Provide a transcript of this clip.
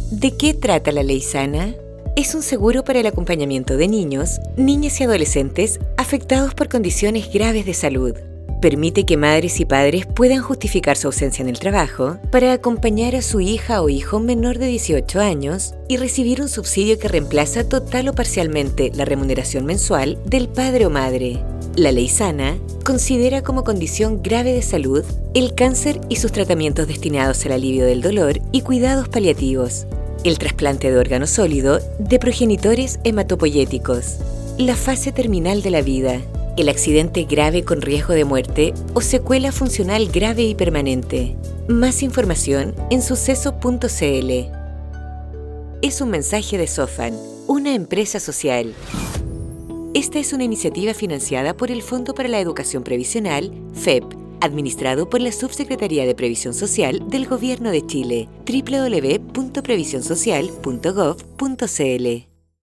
¿De qué trata la Ley Sana? Es un seguro para el acompañamiento de niños, niñas y adolescentes afectados por condiciones graves de salud. Permite que madres y padres puedan justificar su ausencia en el trabajo para acompañar a su hija o hijo menor de 18 años y recibir un subsidio que reemplaza total o parcialmente la remuneración mensual del padre o madre. La Ley Sana considera como condición grave de salud el cáncer y sus tratamientos destinados al alivio del dolor y cuidados paliativos, el trasplante de órgano sólido de progenitores hematopoyéticos, la fase terminal de la vida, el accidente grave con riesgo de muerte o secuela funcional grave y permanente. Más información en suceso.cl. Es un mensaje de Sofan, una empresa social. Esta es una iniciativa financiada por el Fondo para la Educación Previsional, FEP, administrado por la Subsecretaría de Previsión Social del Gobierno de Chile, www.previsionsocial.gov.cl.